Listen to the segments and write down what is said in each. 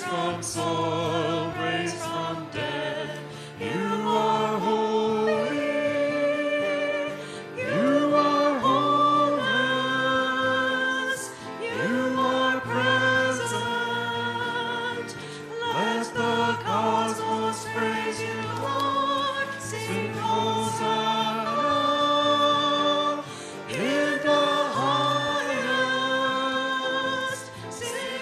from soil, raised from dead. You are holy. You are wholeness. You are present. Let the cosmos praise you, Lord. Sing Hosanna in the highest. Sing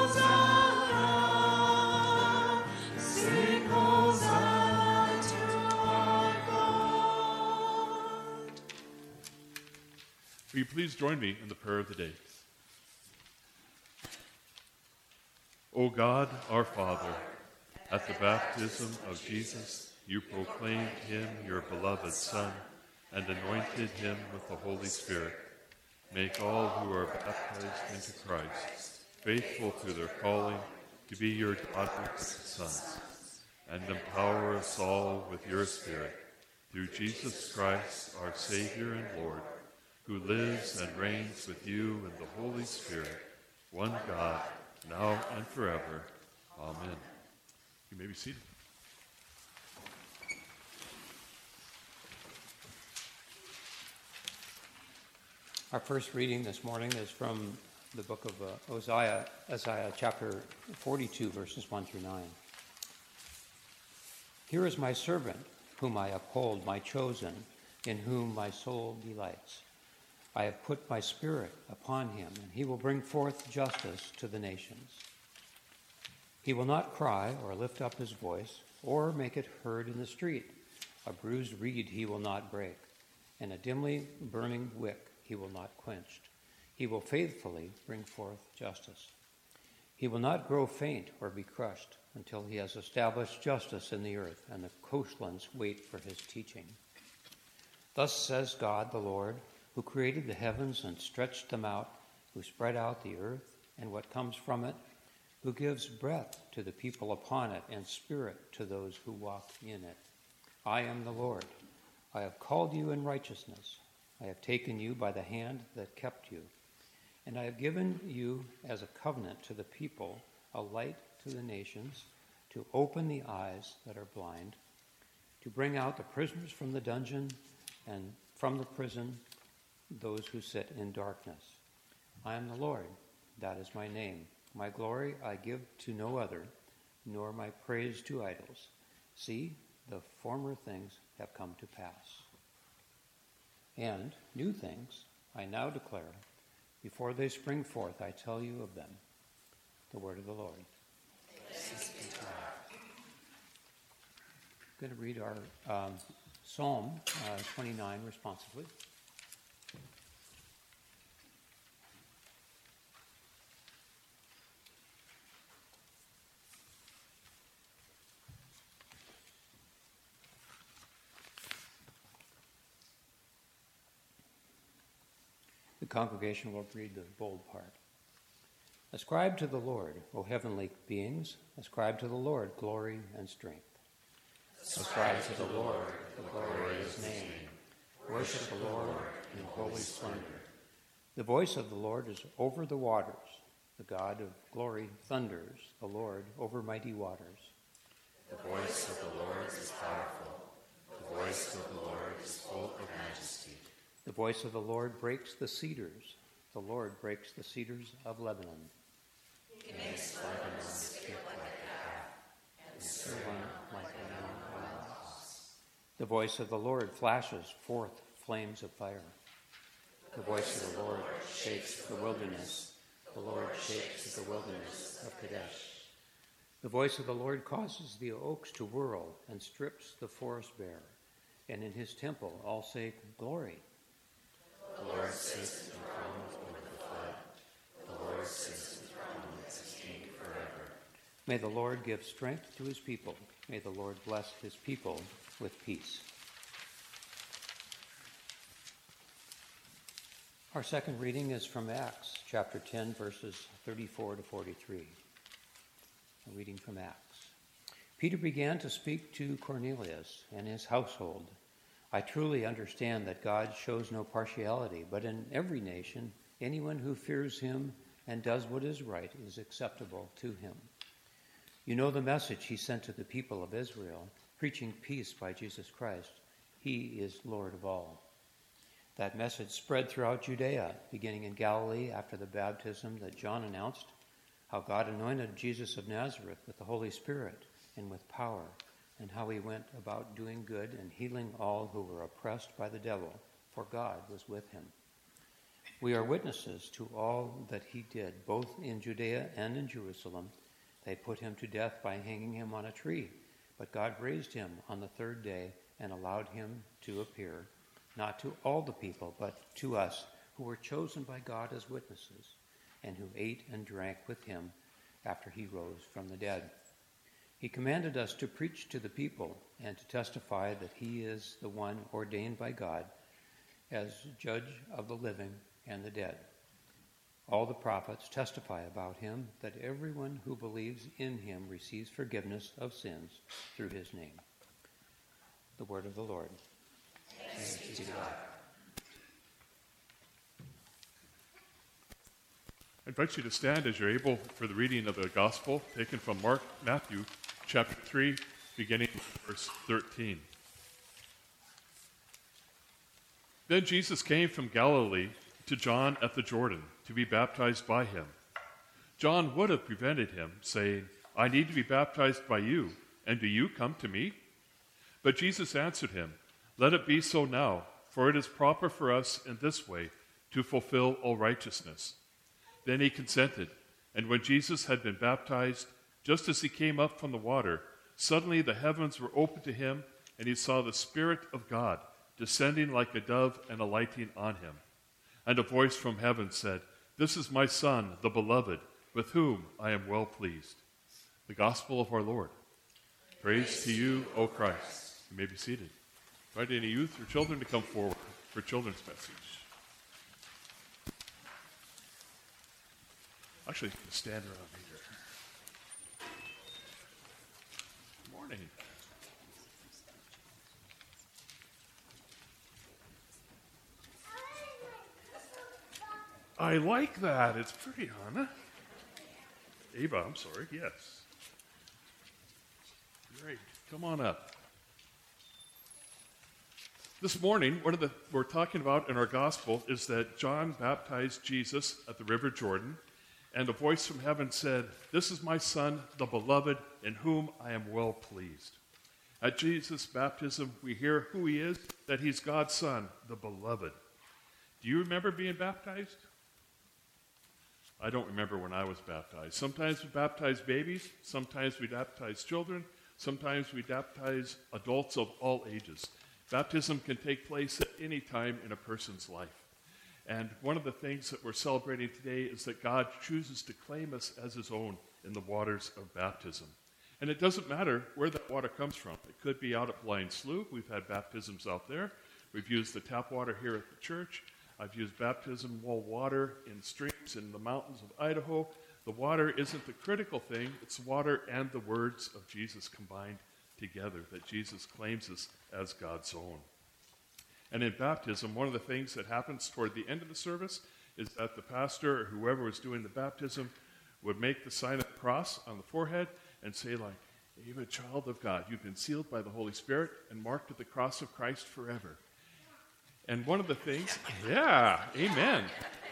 Hosanna. Sing Hosanna to our God. Will you please join me in the prayer of the day? O God, our Father, at the baptism of Jesus, you proclaimed him your beloved Son and anointed him with the Holy Spirit. Make all who are baptized into Christ faithful to their calling to be your adopted sons, and empower us all with your Spirit, through Jesus Christ, our Savior and Lord, who lives and reigns with you in the Holy Spirit, one God, now and forever. Amen. You may be seated. Our first reading this morning is from the book of Isaiah chapter 42, verses 1 through 9. Here is my servant, whom I uphold, my chosen, in whom my soul delights. I have put my spirit upon him, and he will bring forth justice to the nations. He will not cry or lift up his voice, or make it heard in the street. A bruised reed he will not break, and a dimly burning wick he will not quench. He will faithfully bring forth justice. He will not grow faint or be crushed until he has established justice in the earth, and the coastlands wait for his teaching. Thus says God the Lord, who created the heavens and stretched them out, who spread out the earth and what comes from it, who gives breath to the people upon it and spirit to those who walk in it. I am the Lord. I have called you in righteousness. I have taken you by the hand that kept you. And I have given you as a covenant to the people, a light to the nations, to open the eyes that are blind, to bring out the prisoners from the dungeon, and from the prison those who sit in darkness. I am the Lord, that is my name. My glory I give to no other, nor my praise to idols. See, the former things have come to pass. And new things I now declare. Before they spring forth, I tell you of them. The word of the Lord. I'm going to read our Psalm 29 responsively. The congregation will read the bold part. Ascribe to the Lord, O heavenly beings, ascribe to the Lord glory and strength. Ascribe to the Lord the glory of his name. Worship the Lord in holy splendor. The voice of the Lord is over the waters. The God of glory thunders, the Lord over mighty waters. The voice of the Lord is powerful. The voice of the Lord is full of majesty. The voice of the Lord breaks the cedars. The Lord breaks the cedars of Lebanon. He makes Lebanon skip like a calf, and Syrian like a young wild ox. The voice of the Lord flashes forth flames of fire. The voice of the Lord shakes the wilderness. The Lord shakes the wilderness of Kadesh. The voice of the Lord causes the oaks to whirl and strips the forest bare. And in his temple all say, Glory. The Lord sits enthroned over the flood. The Lord sits enthroned as king forever. May the Lord give strength to his people. May the Lord bless his people with peace. Our second reading is from Acts, chapter 10, verses 34 to 43. A reading from Acts. Peter began to speak to Cornelius and his household. I truly understand that God shows no partiality, but in every nation, anyone who fears him and does what is right is acceptable to him. You know the message he sent to the people of Israel, preaching peace by Jesus Christ. He is Lord of all. That message spread throughout Judea, beginning in Galilee after the baptism that John announced, how God anointed Jesus of Nazareth with the Holy Spirit and with power, and how he went about doing good and healing all who were oppressed by the devil, for God was with him. We are witnesses to all that he did, both in Judea and in Jerusalem. They put him to death by hanging him on a tree, but God raised him on the third day and allowed him to appear, not to all the people, but to us who were chosen by God as witnesses, and who ate and drank with him after he rose from the dead. He commanded us to preach to the people and to testify that he is the one ordained by God as judge of the living and the dead. All the prophets testify about him that everyone who believes in him receives forgiveness of sins through his name. The word of the Lord. Thanks be to God. I invite you to stand as you're able for the reading of the Gospel taken from Matthew chapter 3, beginning with verse 13. Then Jesus came from Galilee to John at the Jordan to be baptized by him. John would have prevented him, saying, "I need to be baptized by you, and do you come to me?" But Jesus answered him, "Let it be so now, for it is proper for us in this way to fulfill all righteousness." Then he consented, and when Jesus had been baptized, just as he came up from the water, suddenly the heavens were opened to him, and he saw the Spirit of God descending like a dove and alighting on him. And a voice from heaven said, "This is my Son, the Beloved, with whom I am well pleased." The Gospel of our Lord. Praise to you, O Christ. You may be seated. Invite any youth or children to come forward for children's message. Actually, you can stand around me here. Good morning. I like that. It's pretty, Hannah. Ava, I'm sorry. Yes. Great. Come on up. This morning, we're talking about in our gospel is that John baptized Jesus at the River Jordan, and a voice from heaven said, "This is my Son, the Beloved, in whom I am well pleased." At Jesus' baptism, we hear who he is, that he's God's Son, the Beloved. Do you remember being baptized? I don't remember when I was baptized. Sometimes we baptize babies, sometimes we baptize children, sometimes we baptize adults of all ages. Baptism can take place at any time in a person's life. And one of the things that we're celebrating today is that God chooses to claim us as his own in the waters of baptism. And it doesn't matter where that water comes from. It could be out at Blind Slough. We've had baptisms out there. We've used the tap water here at the church. I've used baptism well water in streams in the mountains of Idaho. The water isn't the critical thing. It's water and the words of Jesus combined together, that Jesus claims us as God's own. And in baptism, one of the things that happens toward the end of the service is that the pastor or whoever was doing the baptism would make the sign of the cross on the forehead and say, like, "You're a child of God. You've been sealed by the Holy Spirit and marked at the cross of Christ forever." And one of the things, yeah, amen.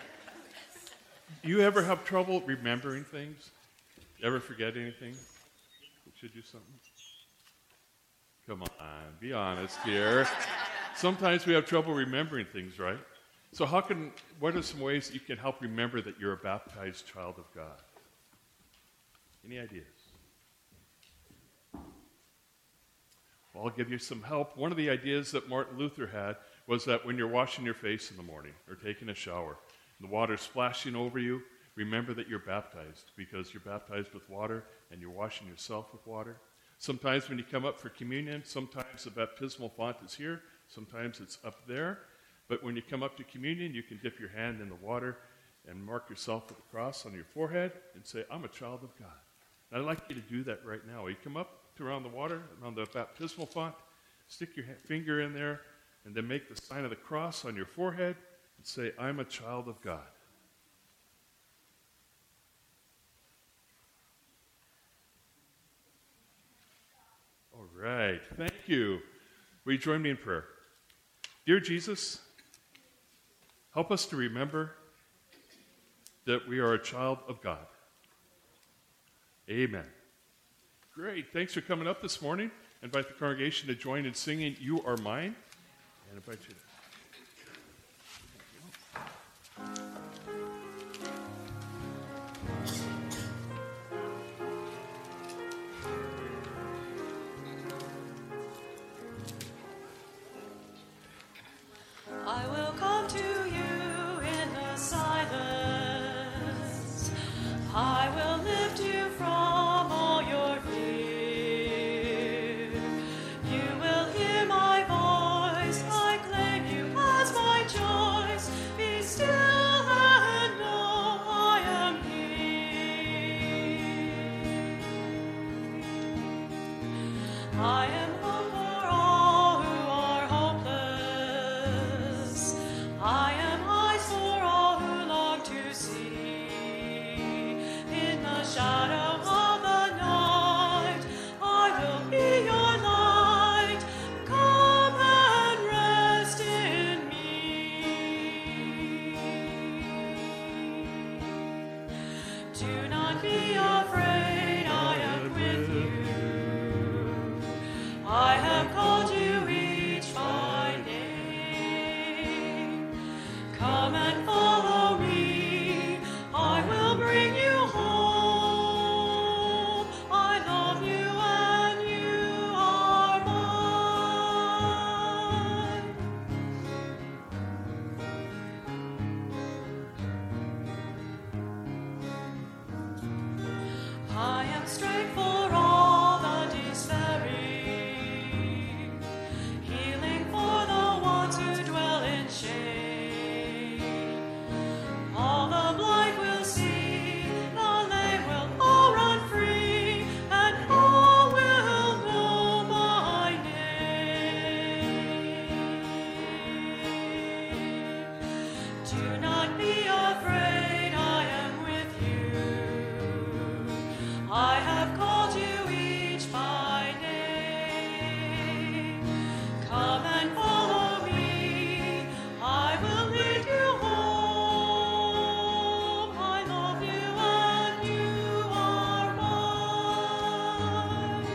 You ever have trouble remembering things? Ever forget anything? Should do something? Come on, be honest here. Sometimes we have trouble remembering things, right? So what are some ways that you can help remember that you're a baptized child of God? Any ideas? Well, I'll give you some help. One of the ideas that Martin Luther had was that when you're washing your face in the morning or taking a shower, and the water's splashing over you, remember that you're baptized, because you're baptized with water and you're washing yourself with water. Sometimes when you come up for communion, sometimes the baptismal font is here, sometimes it's up there. But when you come up to communion, you can dip your hand in the water and mark yourself with a cross on your forehead and say, "I'm a child of God." And I'd like you to do that right now. You come up to around the water, around the baptismal font, stick your finger in there, and then make the sign of the cross on your forehead and say, "I'm a child of God." Thank you. Will you join me in prayer? Dear Jesus, help us to remember that we are a child of God. Amen. Great. Thanks for coming up this morning. I invite the congregation to join in singing You Are Mine. And I invite you to... I will come to you in the silence. I will lift you from all your fear. You will hear my voice. I claim you as my choice. Be still and know I am here. I am hope for all who are hopeless. I am eyes for all who long to see. In the shadow of the night, I will be your light. Come and rest in me. Do not be afraid, I am with you. I have called you each by name. Come and follow me. I will bring you home. I love you and you are mine. I am strength for all the despairing, healing for the ones who dwell in shame. All the blind will see, the lame will all run free, and all will know my name. Do not be afraid, I am with you. I have called you each by name. Come and follow me. I will lead you home. I love you and you are mine.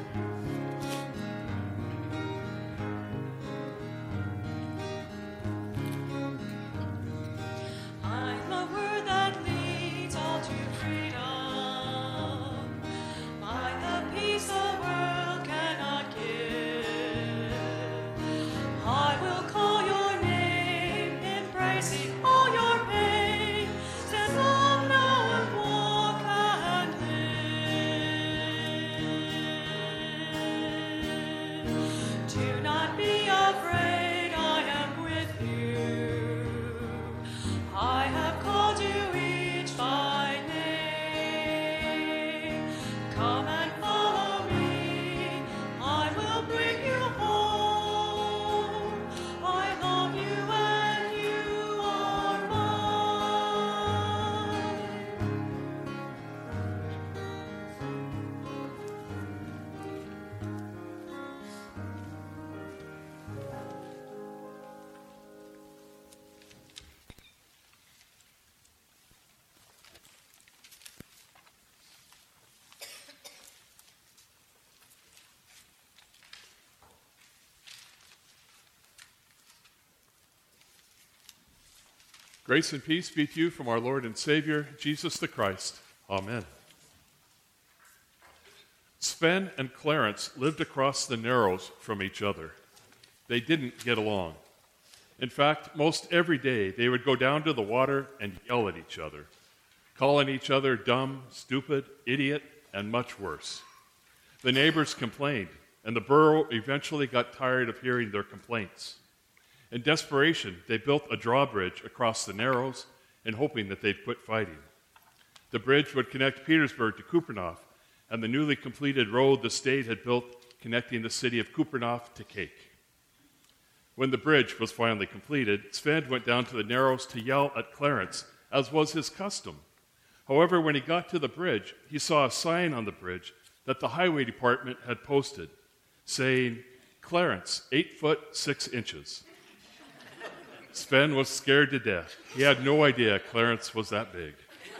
I'm the word that leads all to freedom. I'm the peace the world cannot give. I will call your name, embracing all your pain. Stand love now and walk and live. Do not be afraid, I am with you. I have called you each by name. Come and follow me. I will bring you home. I love you and you are mine. Grace and peace be to you from our Lord and Savior, Jesus the Christ. Amen. Sven and Clarence lived across the Narrows from each other. They didn't get along. In fact, most every day they would go down to the water and yell at each other, calling each other dumb, stupid, idiot, and much worse. The neighbors complained, and the borough eventually got tired of hearing their complaints. In desperation, they built a drawbridge across the Narrows in hoping that they'd quit fighting. The bridge would connect Petersburg to Kupreanof and the newly completed road the state had built connecting the city of Kupreanof to Kake. When the bridge was finally completed, Sven went down to the Narrows to yell at Clarence, as was his custom. However, when he got to the bridge, he saw a sign on the bridge that the highway department had posted, saying, Clarence, 8 foot 6 inches. Sven was scared to death. He had no idea Clarence was that big.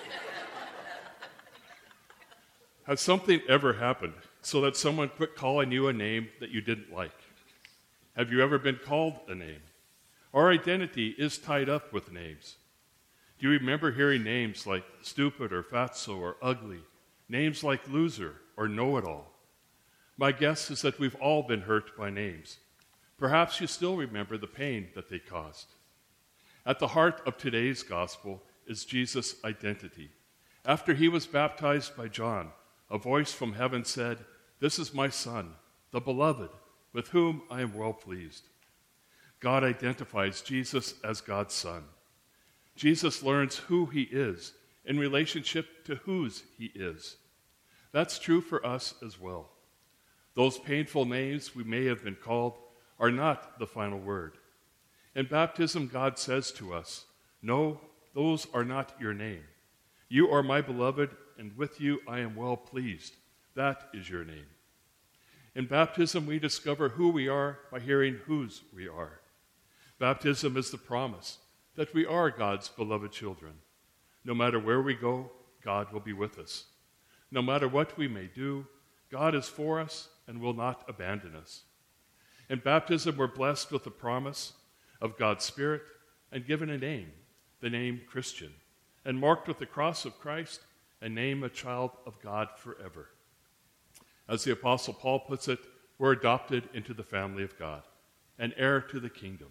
Has something ever happened so that someone quit calling you a name that you didn't like? Have you ever been called a name? Our identity is tied up with names. Do you remember hearing names like stupid or fatso or ugly? Names like loser or know-it-all? My guess is that we've all been hurt by names. Perhaps you still remember the pain that they caused. At the heart of today's gospel is Jesus' identity. After he was baptized by John, a voice from heaven said, "This is my Son, the beloved, with whom I am well pleased." God identifies Jesus as God's Son. Jesus learns who he is in relationship to whose he is. That's true for us as well. Those painful names we may have been called are not the final word. In baptism, God says to us, "No, those are not your name. You are my beloved, and with you I am well pleased. That is your name." In baptism, we discover who we are by hearing whose we are. Baptism is the promise that we are God's beloved children. No matter where we go, God will be with us. No matter what we may do, God is for us and will not abandon us. In baptism, we're blessed with the promise of God's Spirit and given a name, the name Christian, and marked with the cross of Christ and named a child of God forever. As the Apostle Paul puts it, we're adopted into the family of God, an heir to the kingdom.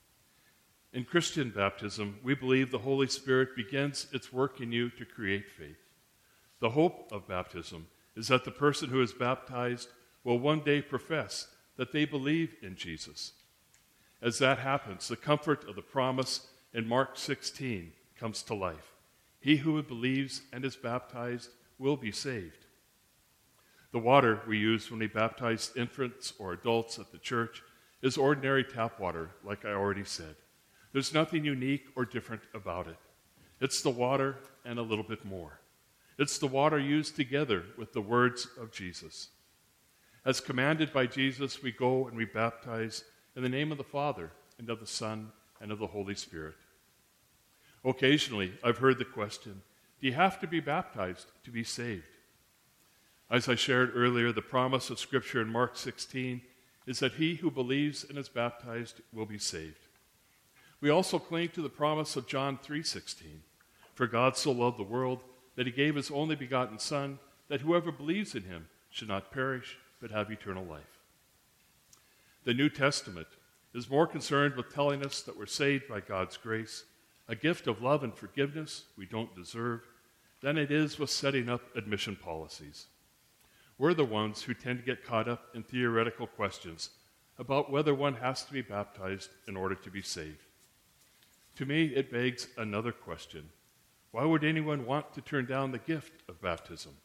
In Christian baptism, we believe the Holy Spirit begins its work in you to create faith. The hope of baptism is that the person who is baptized will one day profess that they believe in Jesus. As that happens, the comfort of the promise in Mark 16 comes to life. He who believes and is baptized will be saved. The water we use when we baptize infants or adults at the church is ordinary tap water, like I already said. There's nothing unique or different about it. It's the water and a little bit more. It's the water used together with the words of Jesus. As commanded by Jesus, we go and we baptize in the name of the Father and of the Son and of the Holy Spirit. Occasionally, I've heard the question, do you have to be baptized to be saved? As I shared earlier, the promise of Scripture in Mark 16 is that he who believes and is baptized will be saved. We also cling to the promise of John 3:16, "For God so loved the world that he gave his only begotten Son, that whoever believes in him should not perish, but have eternal life." The New Testament is more concerned with telling us that we're saved by God's grace, a gift of love and forgiveness we don't deserve, than it is with setting up admission policies. We're the ones who tend to get caught up in theoretical questions about whether one has to be baptized in order to be saved. To me, it begs another question. Why would anyone want to turn down the gift of baptism?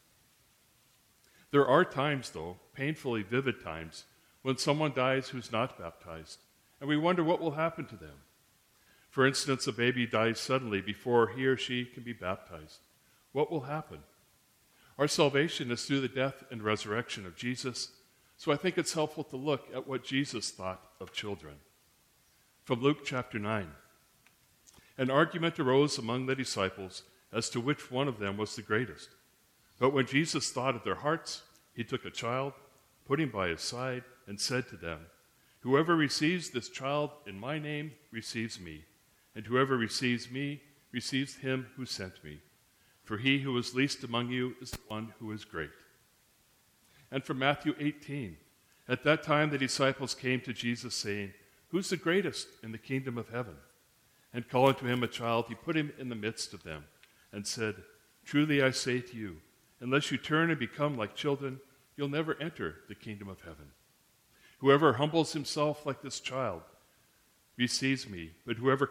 There are times, though, painfully vivid times, when someone dies who's not baptized, and we wonder what will happen to them. For instance, a baby dies suddenly before he or she can be baptized. What will happen? Our salvation is through the death and resurrection of Jesus, so I think it's helpful to look at what Jesus thought of children. From Luke chapter 9. An argument arose among the disciples as to which one of them was the greatest. But when Jesus thought of their hearts, he took a child, put him by his side, and said to them, "Whoever receives this child in my name receives me, and whoever receives me receives him who sent me. For he who is least among you is the one who is great." And from Matthew 18, at that time the disciples came to Jesus saying, "Who's the greatest in the kingdom of heaven?" And calling to him a child, he put him in the midst of them and said, "Truly I say to you, unless you turn and become like children, you'll never enter the kingdom of heaven. Whoever humbles himself like this child receives me, but whoever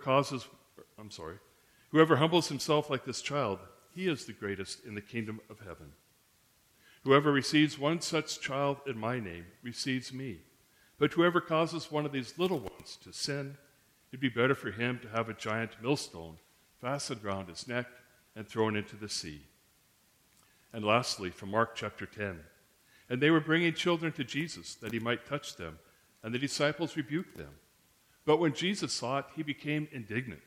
humbles himself like this child, he is the greatest in the kingdom of heaven. Whoever receives one such child in my name receives me, but whoever causes one of these little ones to sin, it'd be better for him to have a giant millstone fastened round his neck and thrown into the sea." And lastly, from Mark chapter 10, "And they were bringing children to Jesus that he might touch them, and the disciples rebuked them. But when Jesus saw it, he became indignant.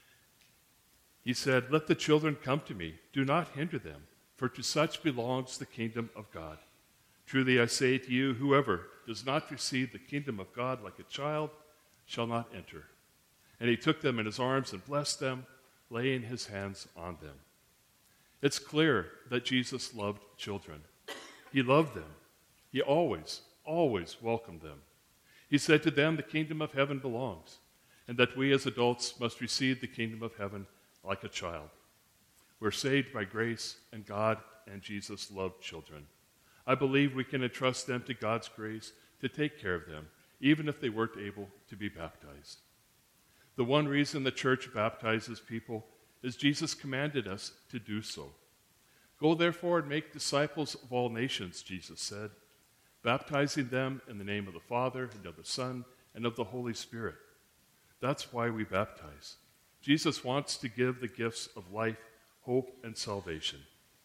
He said, "Let the children come to me. Do not hinder them, for to such belongs the kingdom of God. Truly I say to you, whoever does not receive the kingdom of God like a child shall not enter." And he took them in his arms and blessed them, laying his hands on them. It's clear that Jesus loved children. He loved them. He always welcomed them. He said to them, the kingdom of heaven belongs, and that we as adults must receive the kingdom of heaven like a child. We're saved by grace, and God and Jesus loved children. I believe we can entrust them to God's grace to take care of them, even if they weren't able to be baptized. The one reason the church baptizes people is Jesus commanded us to do so. "Go therefore and make disciples of all nations," Jesus said, baptizing them in the name of the Father and of the Son and of the Holy Spirit. That's why we baptize. Jesus wants to give the gifts of life, hope, and salvation.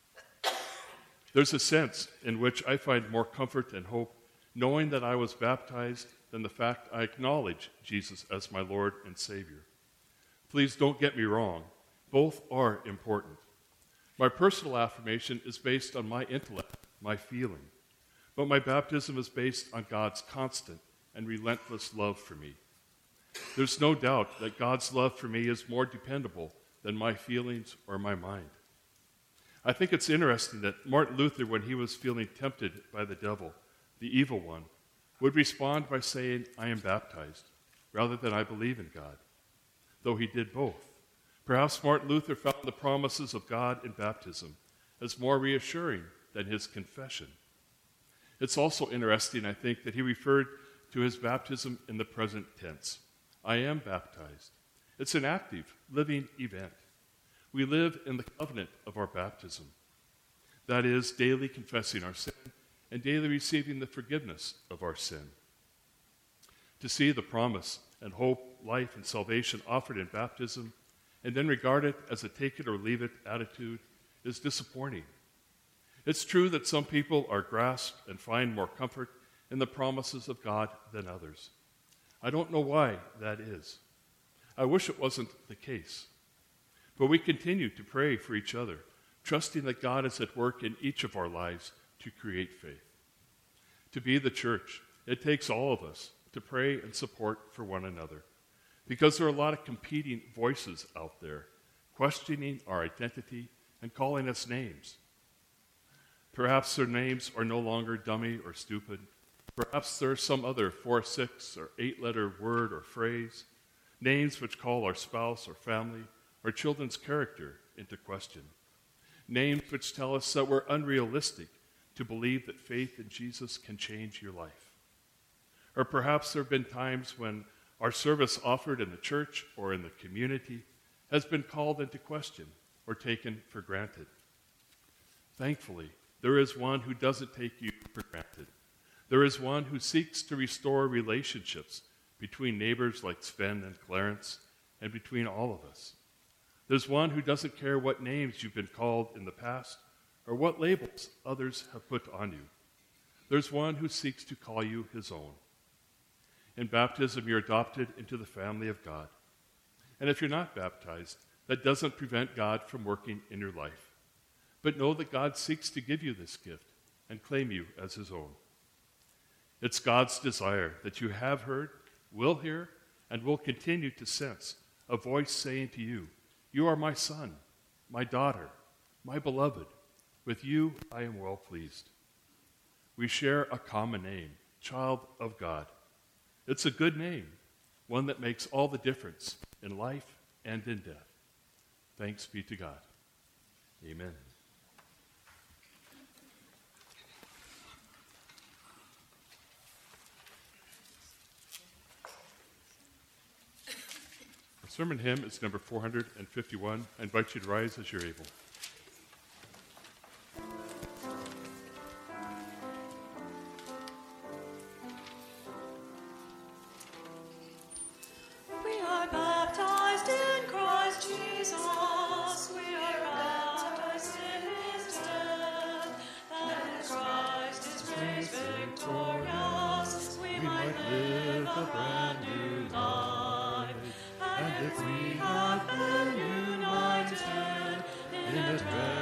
There's a sense in which I find more comfort and hope knowing that I was baptized than the fact I acknowledge Jesus as my Lord and Savior. Please don't get me wrong. Both are important. My personal affirmation is based on my intellect, my feeling. But my baptism is based on God's constant and relentless love for me. There's no doubt that God's love for me is more dependable than my feelings or my mind. I think it's interesting that Martin Luther, when he was feeling tempted by the devil, the evil one, would respond by saying, "I am baptized," rather than "I believe in God," though he did both. Perhaps Martin Luther found the promises of God in baptism as more reassuring than his confession. It's also interesting, I think, that he referred to his baptism in the present tense. I am baptized. It's an active, living event. We live in the covenant of our baptism. That is, daily confessing our sin and daily receiving the forgiveness of our sin. To see the promise and hope, life, and salvation offered in baptism and then regard it as a take-it-or-leave-it attitude is disappointing. It's true that some people are grasped and find more comfort in the promises of God than others. I don't know why that is. I wish it wasn't the case. But we continue to pray for each other, trusting that God is at work in each of our lives to create faith. To be the church, it takes all of us to pray and support for one another, because there are a lot of competing voices out there, questioning our identity and calling us names. Perhaps their names are no longer dummy or stupid. Perhaps there's some other 4, 6, or 8-letter word or phrase, names which call our spouse or family or children's character into question, names which tell us that we're unrealistic to believe that faith in Jesus can change your life. Or perhaps there have been times when our service offered in the church or in the community has been called into question or taken for granted. Thankfully, there is one who doesn't take you for granted. There is one who seeks to restore relationships between neighbors like Sven and Clarence and between all of us. There's one who doesn't care what names you've been called in the past or what labels others have put on you. There's one who seeks to call you his own. In baptism, you're adopted into the family of God. And if you're not baptized, that doesn't prevent God from working in your life. But know that God seeks to give you this gift and claim you as his own. It's God's desire that you have heard, will hear, and will continue to sense a voice saying to you, "You are my son, my daughter, my beloved. With you I am well pleased." We share a common name, child of God. It's a good name, one that makes all the difference in life and in death. Thanks be to God. Amen. Our sermon hymn is number 451. I invite you to rise as you're able. We are baptized in Christ Jesus. We are baptized in his death. And as Christ is raised victorious, we might live with a brand new life. And if we have been united in His